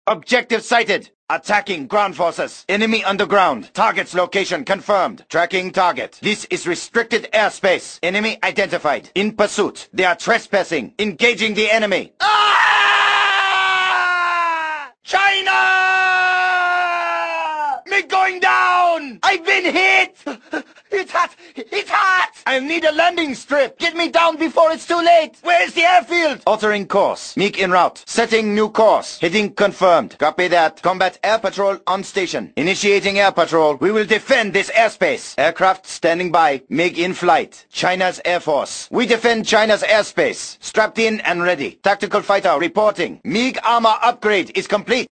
Objective sighted. Attacking ground forces. Enemy underground. Target's location confirmed. Tracking target. This is restricted airspace. Enemy identified. In pursuit. They are trespassing. Engaging the enemy. Ah! China! Me going down! I've been hit! It's hot! It's hot! I need a landing strip! Get me down before it's too late! Where's the airfield? Altering course. MiG en route. Setting new course. Heading confirmed. Copy that. Combat air patrol on station. Initiating air patrol. We will defend this airspace. Aircraft standing by. MiG in flight. China's Air Force. We defend China's airspace. Strapped in and ready. Tactical fighter reporting. MiG armor upgrade is complete.